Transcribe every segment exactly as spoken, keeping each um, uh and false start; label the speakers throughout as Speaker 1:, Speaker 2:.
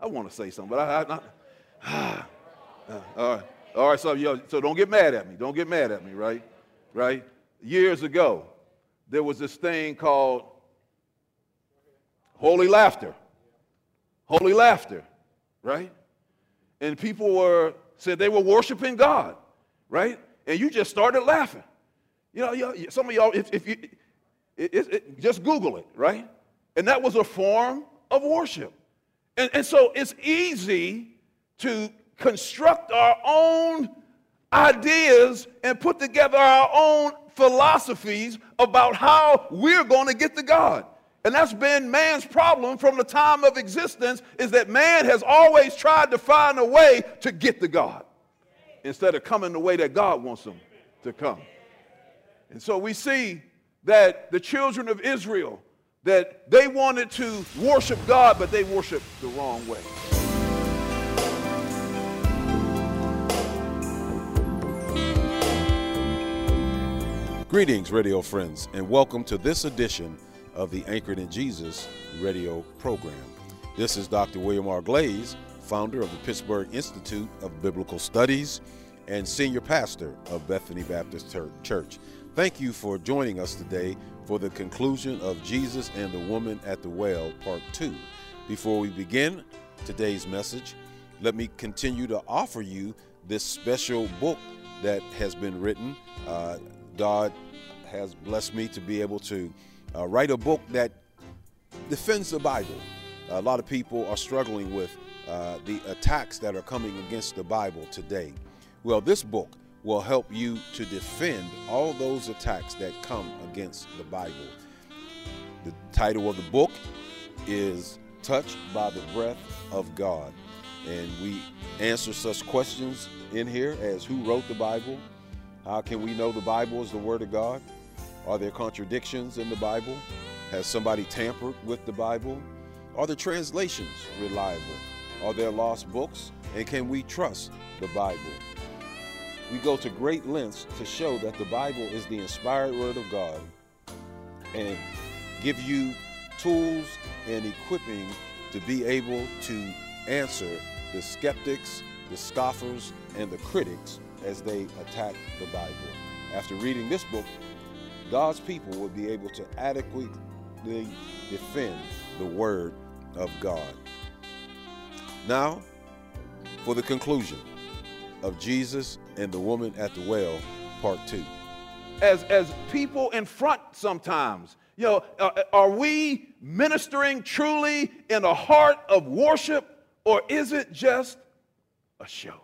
Speaker 1: want to say something, but I, I, I uh, all right, all right. So, you know, so don't get mad at me. Don't get mad at me, right? Right? Years ago, there was this thing called holy laughter. Holy laughter, right? And people were said they were worshiping God, right? And you just started laughing. You know, you know some of y'all, if, if you it, it, it, just Google it, right? And that was a form of worship. And, and so it's easy to construct our own ideas and put together our own philosophies about how we're going to get to God. And that's been man's problem from the time of existence, is that man has always tried to find a way to get to God instead of coming the way that God wants them to come. And so we see that the children of Israel, that they wanted to worship God, but they worshiped the wrong way.
Speaker 2: Greetings, radio friends, and welcome to this edition of the Anchored in Jesus radio program. This is Doctor William R. Glaze, founder of the Pittsburgh Institute of Biblical Studies and senior pastor of Bethany Baptist Church. Thank you for joining us today for the conclusion of Jesus and the Woman at the Well, Part two. Before we begin today's message, let me continue to offer you this special book that has been written. Uh, God has blessed me to be able to uh, write a book that defends the Bible. A lot of people are struggling with uh, the attacks that are coming against the Bible today. Well, this book will help you to defend all those attacks that come against the Bible. The title of the book is Touched by the Breath of God. And we answer such questions in here as who wrote the Bible? How can we know the Bible is the Word of God? Are there contradictions in the Bible? Has somebody tampered with the Bible? Are the translations reliable? Are there lost books? And can we trust the Bible? We go to great lengths to show that the Bible is the inspired Word of God and give you tools and equipping to be able to answer the skeptics, the scoffers, and the critics as they attack the Bible. After reading this book, God's people will be able to adequately defend the Word of God. Now, for the conclusion of Jesus and the Woman at the Well, Part two.
Speaker 1: As, as people in front sometimes, you know, uh, are we ministering truly in a heart of worship, or is it just a show?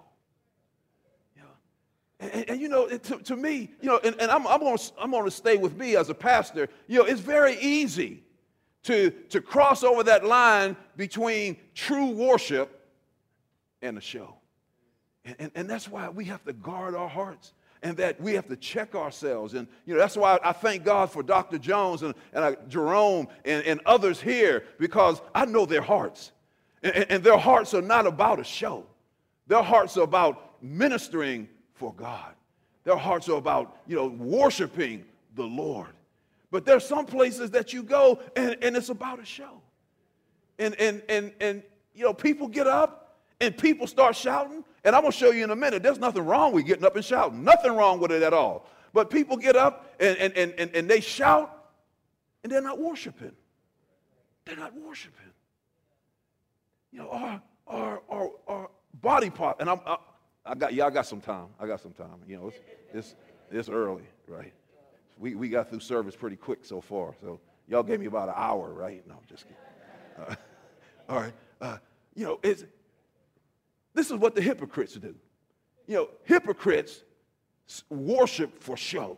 Speaker 1: And, and you know, it, to, to me, you know, and, and I'm, I'm going to I'm going to stay with me as a pastor. You know, it's very easy to, to cross over that line between true worship and a show. And, and, and that's why we have to guard our hearts, and that we have to check ourselves. And, you know, that's why I thank God for Doctor Jones and, and uh, Jerome and, and others here, because I know their hearts. And, and their hearts are not about a show. Their hearts are about ministering for God. Their hearts are about, you know, worshiping the Lord. But there's some places that you go and, and it's about a show. And, and, and, and, you know, people get up and people start shouting. And I'm going to show you in a minute, there's nothing wrong with getting up and shouting. Nothing wrong with it at all. But people get up and, and, and, and, and they shout, and they're not worshiping. They're not worshiping. You know, our, our, our, our body part, and I'm, I, I got, yeah, I got some time. I got some time. You know, it's, it's, it's early, right? We, we got through service pretty quick so far. So y'all gave me about an hour, right? No, I'm just kidding. Uh, all right. Uh, you know, it's, this is what the hypocrites do. You know, hypocrites worship for show.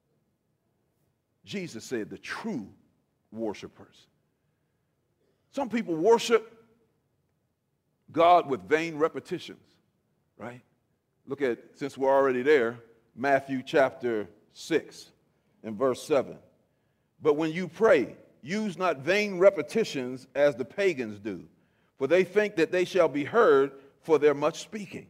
Speaker 1: Jesus said the true worshipers. Some people worship God with vain repetitions, right? Look at, since we're already there, Matthew chapter six and verse seven. But when you pray, use not vain repetitions as the pagans do, for they think that they shall be heard for their much speaking.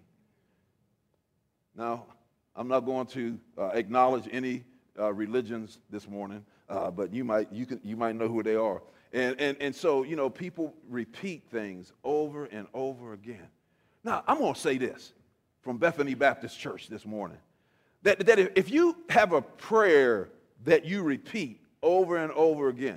Speaker 1: Now, I'm not going to uh, acknowledge any uh, religions this morning, uh, but you might you can you might know who they are. And, and, and so, you know, people repeat things over and over again. Now, I'm going to say this from Bethany Baptist Church this morning, that, that if you have a prayer that you repeat over and over again,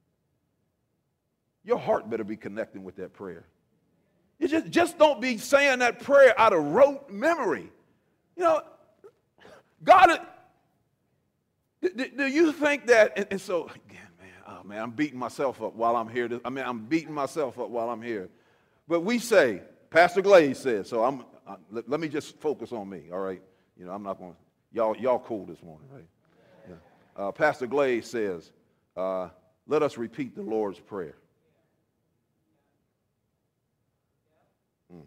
Speaker 1: your heart better be connecting with that prayer. You just, just don't be saying that prayer out of rote memory. You know, God, do, do you think that, and, and so, again, man, oh man, I'm beating myself up while I'm here. I mean, I'm beating myself up while I'm here. But we say, Pastor Glaze says, so I'm, I, let, let me just focus on me, all right? You know, I'm not going to, y'all, y'all cool this morning, right? Yeah. Uh, Pastor Glaze says, uh, let us repeat the Lord's Prayer. Mm.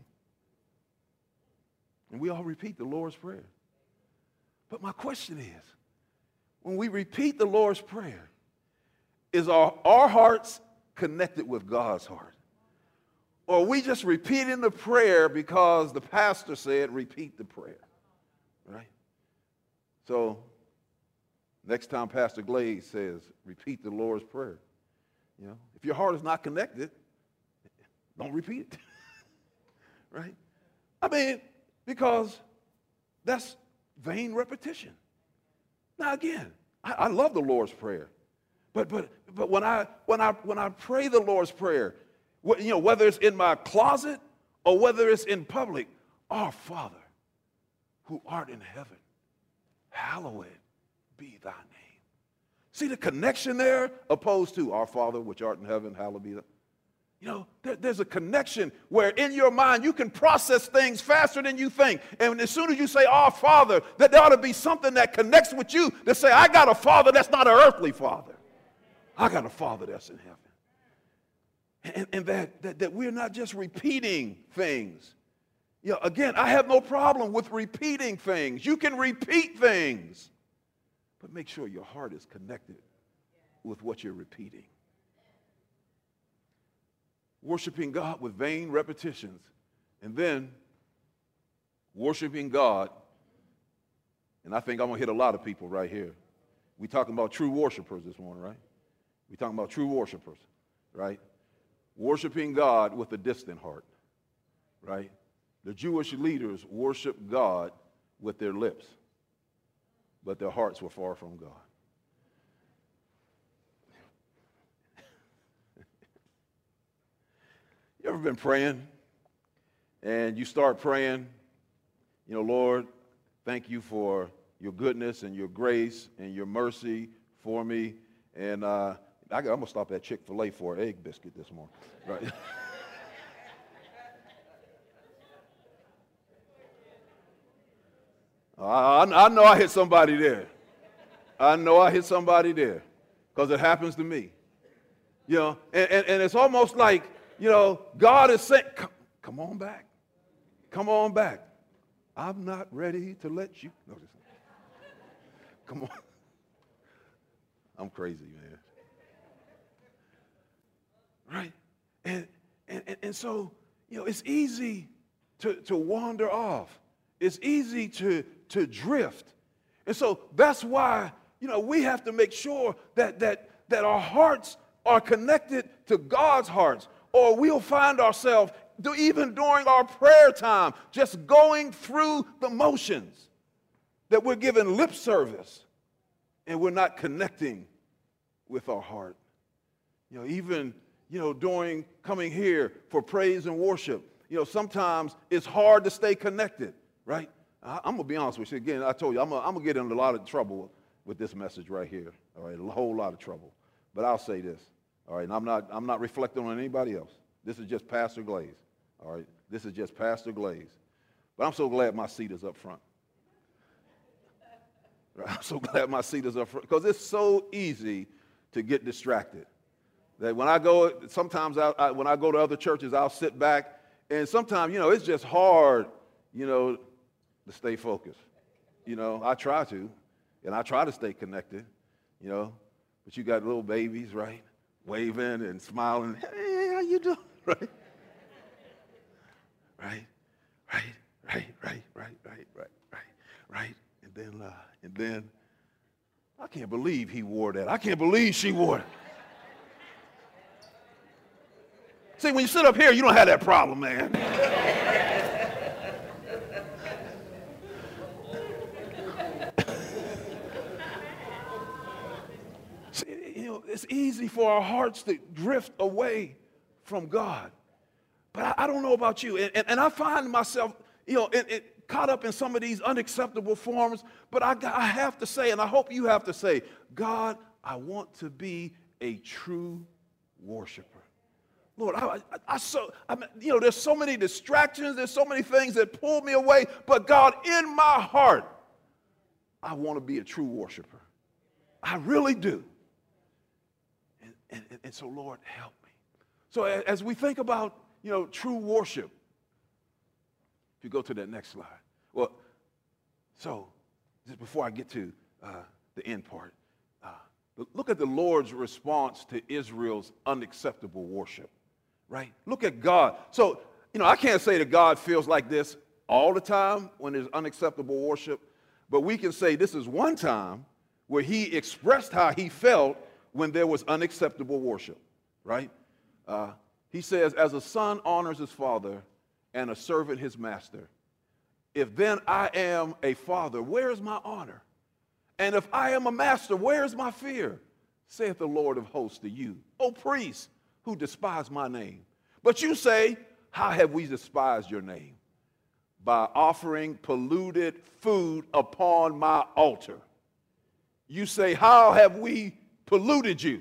Speaker 1: And we all repeat the Lord's Prayer. But my question is, when we repeat the Lord's Prayer, is our, our hearts connected with God's heart? Or are we just repeating the prayer because the pastor said repeat the prayer, right? So next time Pastor Glaze says repeat the Lord's Prayer, you know, if your heart is not connected, don't repeat it, right? I mean, because that's vain repetition. Now again, I, I love the Lord's Prayer, but but but when I when I when I pray the Lord's Prayer, you know, whether it's in my closet or whether it's in public, our Father, who art in heaven, hallowed be thy name. See the connection there, opposed to our Father, which art in heaven, hallowed be thy name. You know, there, there's a connection where in your mind you can process things faster than you think. And as soon as you say, our Father, that there ought to be something that connects with you to say, I got a Father that's not an earthly Father. I got a Father that's in heaven. And, and that, that, that we're not just repeating things. You know, again, I have no problem with repeating things. You can repeat things. But make sure your heart is connected with what you're repeating. Worshiping God with vain repetitions. And then worshiping God. And I think I'm going to hit a lot of people right here. We're talking about true worshipers this morning, right? We're talking about true worshipers, right? Worshiping God with a distant heart, right? The Jewish leaders worshiped God with their lips, but their hearts were far from God. You ever been praying and you start praying, you know, Lord, thank you for your goodness and your grace and your mercy for me. And uh, I, I'm going to stop at Chick-fil-A for an egg biscuit this morning. Right? I, I know I hit somebody there. I know I hit somebody there because it happens to me. You know, and, and, and it's almost like, you know, God is saying, come, come on back. Come on back. I'm not ready to let you. No, just, come on. I'm crazy, man. Right? And, and, and so, you know, it's easy to, to wander off. It's easy to, to drift. And so that's why, you know, we have to make sure that, that, that our hearts are connected to God's hearts, or we'll find ourselves, even during our prayer time, just going through the motions, that we're giving lip service and we're not connecting with our heart. You know, even, you know, during coming here for praise and worship, you know, sometimes it's hard to stay connected, right? I, I'm going to be honest with you. Again, I told you, I'm going to get in a lot of trouble with this message right here, all right, a whole lot of trouble. But I'll say this, all right, and I'm not, I'm not reflecting on anybody else. This is just Pastor Glaze, all right? This is just Pastor Glaze. But I'm so glad my seat is up front. I'm so glad my seat is up front because it's so easy to get distracted. That when I go, sometimes I, I, when I go to other churches, I'll sit back, and sometimes, you know, it's just hard, you know, to stay focused. You know, I try to, and I try to stay connected, you know, but you got little babies, right, waving and smiling. Hey, how you doing? Right? Right, right, right, right, right, right, right, right, right. And then, uh, and then, I can't believe he wore that. I can't believe she wore it. See, when you sit up here, you don't have that problem, man. See, you know, it's easy for our hearts to drift away from God. But I, I don't know about you, and, and, and I find myself, you know, it, it, caught up in some of these unacceptable forms, but I, I have to say, and I hope you have to say, God, I want to be a true worshiper. Lord, I, I, I so, I mean, you know, there's so many distractions, there's so many things that pull me away, but God, in my heart, I want to be a true worshiper. I really do. And, and, and so, Lord, help me. So as we think about, you know, true worship, if you go to that next slide. Well, so just before I get to uh, the end part, uh, look at the Lord's response to Israel's unacceptable worship, right? Look at God. So, you know, I can't say that God feels like this all the time when there's unacceptable worship, but we can say this is one time where he expressed how he felt when there was unacceptable worship, right? Uh, he says, as a son honors his father and a servant his master, if then I am a father, where is my honor? And if I am a master, where is my fear? Saith the Lord of hosts to you, O priests who despise my name. But you say, how have we despised your name? By offering polluted food upon my altar. You say, how have we polluted you?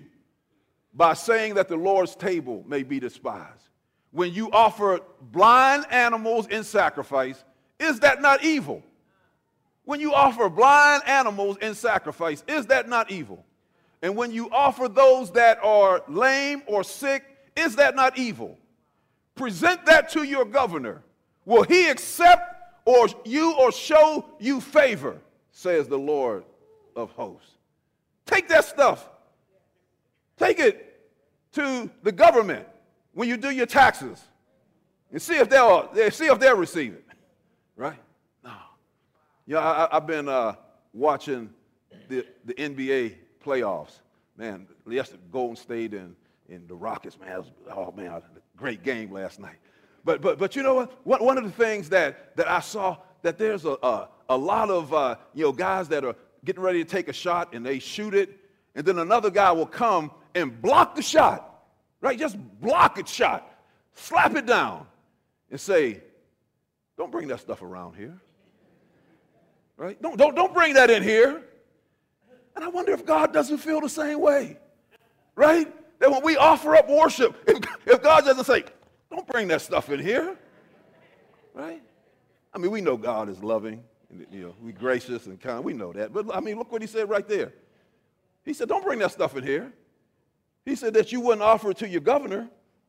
Speaker 1: By saying that the Lord's table may be despised. When you offer blind animals in sacrifice, is that not evil? When you offer blind animals in sacrifice, is that not evil? And when you offer those that are lame or sick, is that not evil? Present that to your governor. Will he accept or you or show you favor, says the Lord of hosts. Take that stuff. Take it to the government when you do your taxes and see if they'll see if they'll receive it, right? No. Yeah, I, I've been uh, watching the the N B A playoffs. Man, yesterday Golden State and, and the Rockets. Man, was, oh man, great game last night. But but but you know what? One of the things that that I saw that there's a a, a lot of uh, you know guys that are getting ready to take a shot and they shoot it, and then another guy will come and block the shot, right? Just block it shot, slap it down, and say, "Don't bring that stuff around here, right? Don't don't don't bring that in here." And I wonder if God doesn't feel the same way, right? That when we offer up worship, if, if God doesn't say, "Don't bring that stuff in here," right? I mean, we know God is loving, and, you know, we gracious and kind. We know that, but I mean, look what He said right there. He said, "Don't bring that stuff in here." He said that you wouldn't offer it to your governor.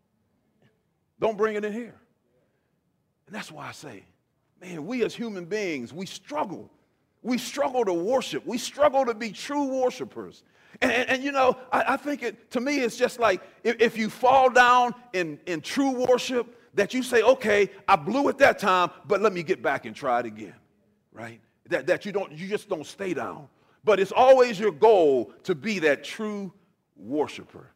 Speaker 1: Don't bring it in here. And that's why I say, man, we as human beings, we struggle. We struggle to worship. We struggle to be true worshipers. And, and, and you know, I, I think it, to me, it's just like if, if you fall down in, in true worship, that you say, okay, I blew it that time, but let me get back and try it again, right? That, that you don't, you just don't stay down. But it's always your goal to be that true worshiper.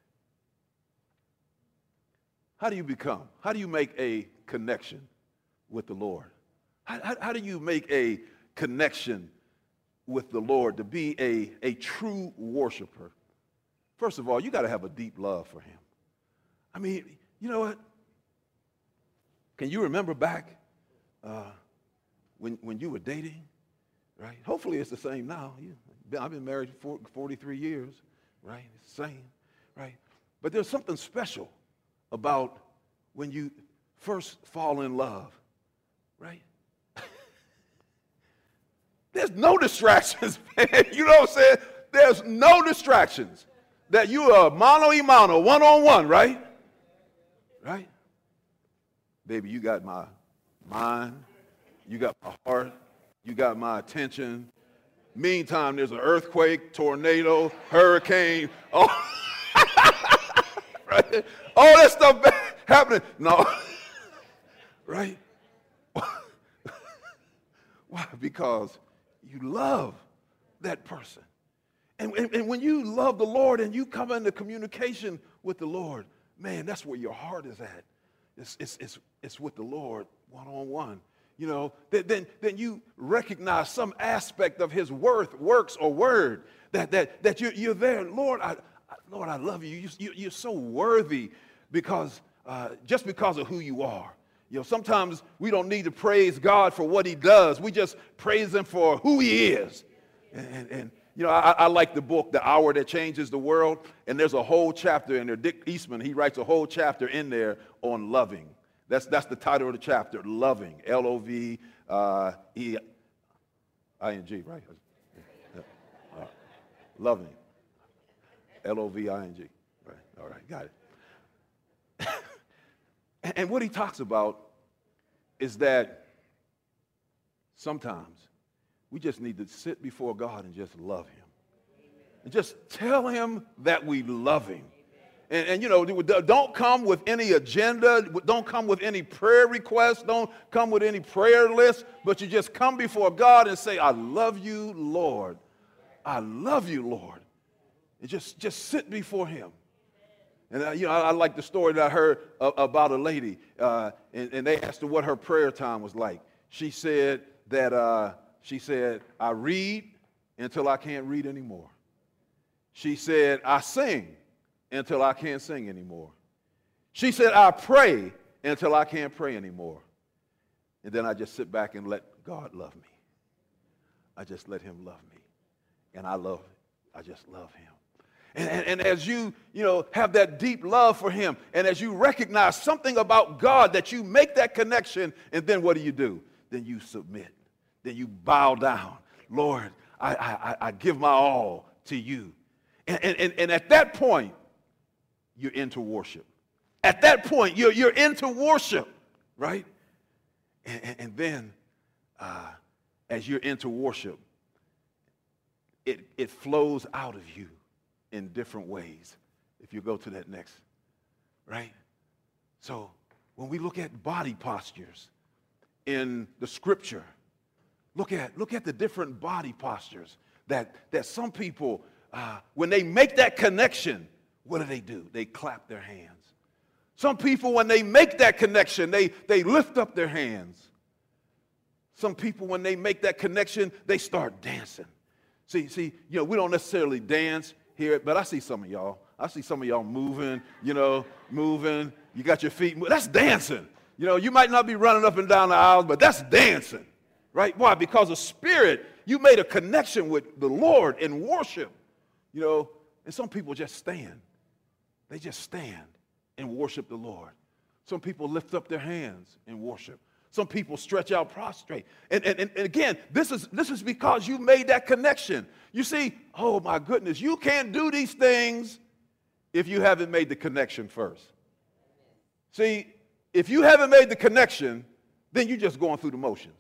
Speaker 1: How do you become? How do you make a connection with the Lord? How, how, how do you make a connection with the Lord to be a, a true worshiper? First of all, you got to have a deep love for Him. I mean, you know what? Can you remember back uh, when, when you were dating, right? Hopefully it's the same now. You, I've been married for forty-three years, right? It's the same, right? But there's something special about when you first fall in love, right? There's no distractions, man. You know what I'm saying? There's no distractions. That you are mano y mano, one-on-one, right? Right? Baby, you got my mind. You got my heart. You got my attention. Meantime, there's an earthquake, tornado, hurricane. Oh, right? All that stuff happening. No. Right? Why? Because you love that person. And, and, and when you love the Lord and you come into communication with the Lord, man, that's where your heart is at. It's, it's, it's, it's with the Lord one-on-one. You know, then, then you recognize some aspect of his worth, works, or word that, that, that you're, you're there. Lord, I, I, Lord, I love you. You, you. You're so worthy because, uh, just because of who you are. You know, sometimes we don't need to praise God for what he does. We just praise him for who he is. And, and, and you know, I, I like the book, The Hour That Changes the World, and there's a whole chapter in there. Dick Eastman, he writes a whole chapter in there on loving. That's, that's the title of the chapter, Loving, L O V E I N G, right? Yeah. Right. Loving, L O V I N G. Right. All right, got it. and, and what he talks about is that sometimes we just need to sit before God and just love him. And just tell him that we love him. And, and, you know, don't come with any agenda. Don't come with any prayer requests. Don't come with any prayer list. But you just come before God and say, I love you, Lord. I love you, Lord. And just, just sit before him. And, uh, you know, I, I like the story that I heard uh, about a lady. Uh, and, and they asked her what her prayer time was like. She said that, uh, she said, I read until I can't read anymore. She said, I sing until I can't sing anymore. She said, I pray until I can't pray anymore. And then I just sit back and let God love me. I just let him love me. And I love, I just love him. And, and, and as you, you know, have that deep love for him, and as you recognize something about God, that you make that connection, and then what do you do? Then you submit. Then you bow down. Lord, I, I, I give my all to you. And, and, and at that point, you're into worship. At that point, you're, you're into worship, right? And, and, and then, uh, as you're into worship, it, it flows out of you in different ways. If you go to that next, right? So when we look at body postures in the scripture, look at, look at the different body postures that, that some people, uh, when they make that connection, what do they do? They clap their hands. Some people, when they make that connection, they, they lift up their hands. Some people, when they make that connection, they start dancing. See, see, you know, we don't necessarily dance here, but I see some of y'all. I see some of y'all moving, you know, moving. You got your feet moving. That's dancing. You know, you might not be running up and down the aisles, but that's dancing, right? Why? Because of spirit, you made a connection with the Lord in worship, you know, and some people just stand. They just stand and worship the Lord. Some people lift up their hands and worship. Some people stretch out prostrate. And, and, and again, this is, this is because you made that connection. You see, oh my goodness, you can't do these things if you haven't made the connection first. See, if you haven't made the connection, then you're just going through the motions.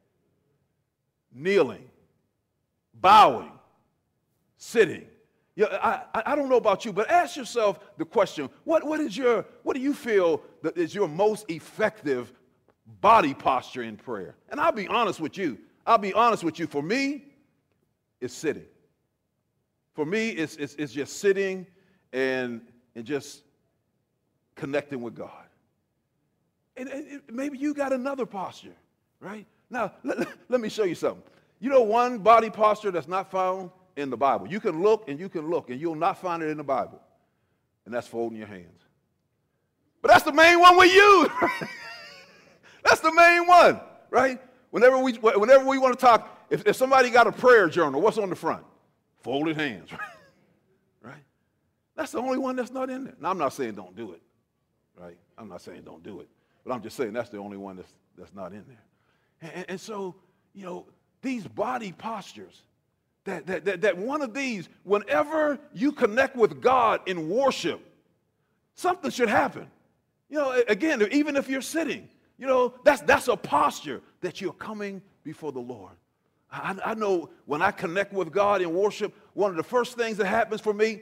Speaker 1: Kneeling, bowing, sitting. Yeah, I, I don't know about you, but ask yourself the question, what, what, is your, what do you feel that is your most effective body posture in prayer? And I'll be honest with you. I'll be honest with you. For me, it's sitting. For me, it's, it's, it's just sitting and, and just connecting with God. And, and maybe you got another posture, right? Now, let, let me show you something. You know one body posture that's not found in the Bible? You can look and you can look, and you'll not find it in the Bible. And that's folding your hands. But that's the main one we use. That's the main one, right? Whenever we, whenever we want to talk, if, if somebody got a prayer journal, what's on the front? Folded hands, right? That's the only one that's not in there. Now, I'm not saying don't do it, right? I'm not saying don't do it. But I'm just saying that's the only one that's, that's not in there. And, and so, you know, these body postures, that, that, that, that one of these, whenever you connect with God in worship, something should happen. You know, again, even if you're sitting, you know, that's, that's a posture that you're coming before the Lord. I, I know when I connect with God in worship, one of the first things that happens for me,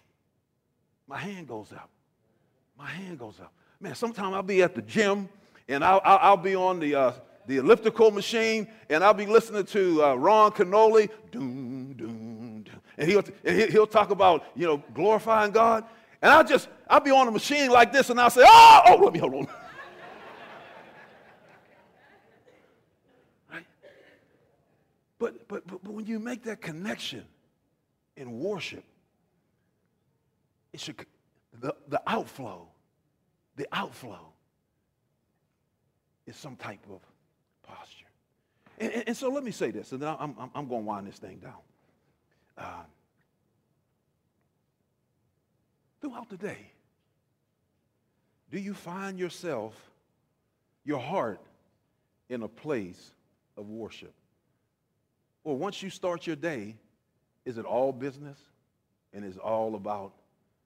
Speaker 1: my hand goes up. My hand goes up. Man, sometimes I'll be at the gym, and I'll, I'll, I'll be on the, uh, the elliptical machine, and I'll be listening to uh, Ron Canoli, doom, doom, doom. And, he'll, and he'll talk about, you know, glorifying God. And I'll just, I'll be on a machine like this, and I'll say, oh, oh, let me hold on. Right? But, but, but, but when you make that connection in worship, it should, the, the outflow, the outflow is some type of posture. And, and, and so let me say this, and then I'm, I'm, I'm going to wind this thing down. Uh, throughout the day, do you find yourself, your heart, in a place of worship? Or once you start your day, is it all business and it's all about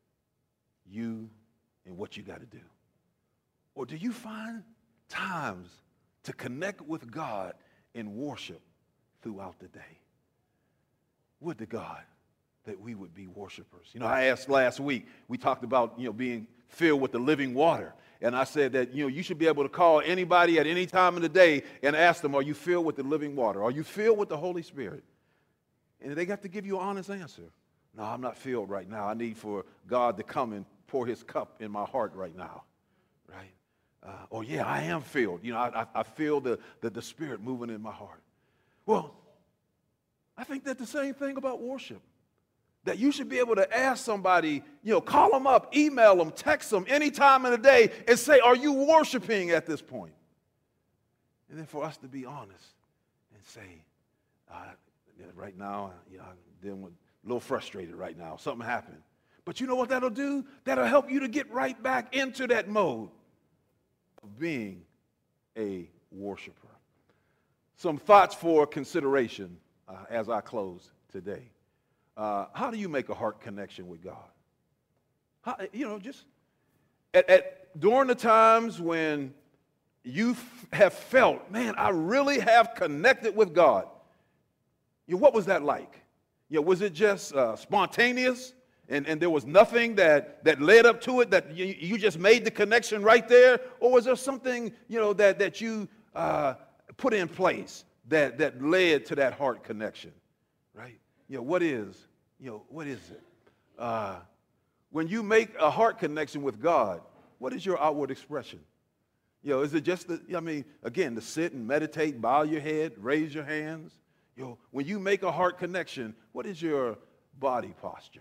Speaker 1: you and what you got to do? Or do you find times to connect with God in worship throughout the day? Would to God that we would be worshipers. You know, I asked last week, we talked about, you know, being filled with the living water. And I said that, you know, you should be able to call anybody at any time of the day and ask them, are you filled with the living water? Are you filled with the Holy Spirit? And they got to give you an honest answer. No, I'm not filled right now. I need for God to come and pour his cup in my heart right now. Right? Uh, or, yeah, I am filled. You know, I, I, I feel the, the, the Spirit moving in my heart. Well, I think that's the same thing about worship. That you should be able to ask somebody, you know, call them up, email them, text them any time of the day and say, are you worshiping at this point? And then for us to be honest and say, uh, right now, you know, I'm dealing with, a little frustrated right now. Something happened. But you know what that'll do? That'll help you to get right back into that mode of being a worshiper. Some thoughts for consideration uh, as I close today. Uh, how do you make a heart connection with God? How, you know, just at, at during the times when you f- have felt, man, I really have connected with God. You know, what was that like? You know, was it just uh, spontaneous, and, and there was nothing that, that led up to it, that you, you just made the connection right there? Or was there something, you know, that, that you uh, put in place that, that led to that heart connection, right? You know, what is, you know, what is it? Uh, when you make a heart connection with God, what is your outward expression? You know, is it just, the, I mean, again, to sit and meditate, bow your head, raise your hands? You know, when you make a heart connection, what is your body posture?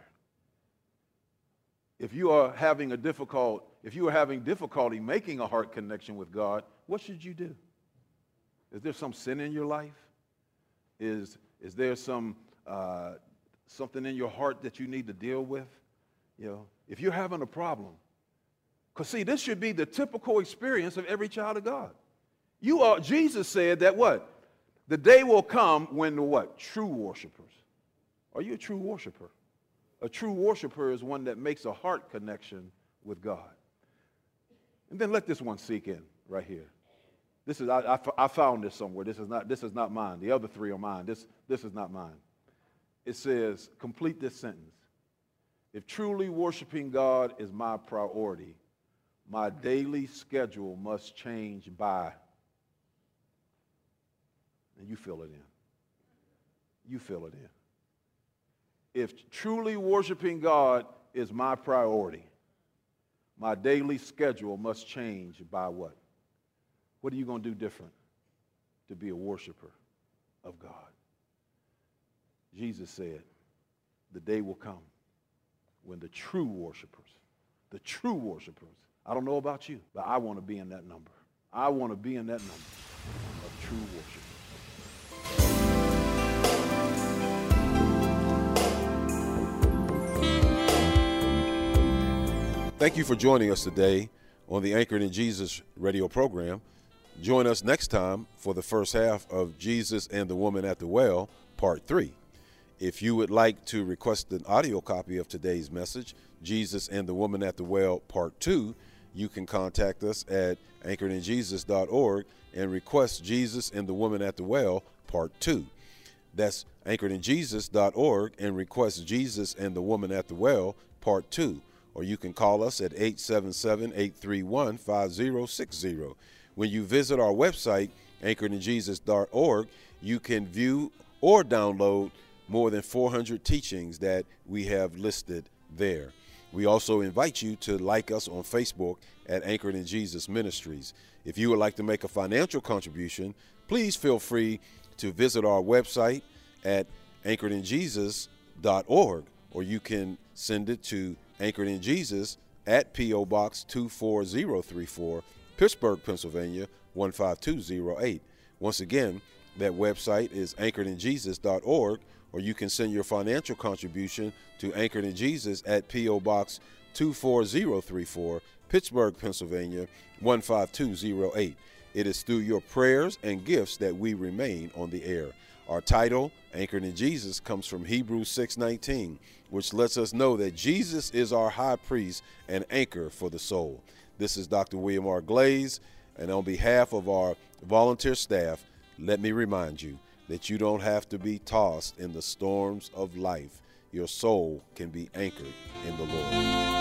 Speaker 1: If you are having a difficult, if you are having difficulty making a heart connection with God, what should you do? Is there some sin in your life? Is, is there some uh, something in your heart that you need to deal with? You know, if you're having a problem, because see, this should be the typical experience of every child of God. You are, Jesus said that what? The day will come when the what? True worshipers. Are you a true worshiper? A true worshiper is one that makes a heart connection with God. And then let this one sink in right here. This is I, I, I found this somewhere. This is not this is not mine. The other three are mine. This this is not mine. It says, complete this sentence. If truly worshiping God is my priority, my daily schedule must change by. And you fill it in. You fill it in. If truly worshiping God is my priority, my daily schedule must change by what? What are you going to do different to be a worshiper of God? Jesus said, the day will come when the true worshipers, the true worshipers, I don't know about you, but I want to be in that number. I want to be in that number of true worshipers.
Speaker 2: Thank you for joining us today on the Anchored in Jesus radio program. Join us next time for the first half of Jesus and the Woman at the Well, Part three. If you would like to request an audio copy of today's message, Jesus and the Woman at the Well, Part two, you can contact us at anchored in jesus dot org and request Jesus and the Woman at the Well, Part two. That's anchored in jesus dot org and request Jesus and the Woman at the Well, Part two. Or you can call us at eight seven seven, eight three one, five zero six zero. When you visit our website, anchored in jesus dot org, you can view or download more than four hundred teachings that we have listed there. We also invite you to like us on Facebook at Anchored in Jesus Ministries. If you would like to make a financial contribution, please feel free to visit our website at anchored in jesus dot org, or you can send it to Anchored in Jesus at P O Box two four zero three four, Pittsburgh, Pennsylvania one five two zero eight. Once again, that website is anchored in jesus dot org, or you can send your financial contribution to Anchored in Jesus at P O Box two four zero three four, Pittsburgh, Pennsylvania one five two zero eight. It is through your prayers and gifts that we remain on the air. Our title, Anchored in Jesus, comes from Hebrews six nineteen, which lets us know that Jesus is our high priest and anchor for the soul. This is Doctor William R. Glaze, and on behalf of our volunteer staff, let me remind you that you don't have to be tossed in the storms of life. Your soul can be anchored in the Lord.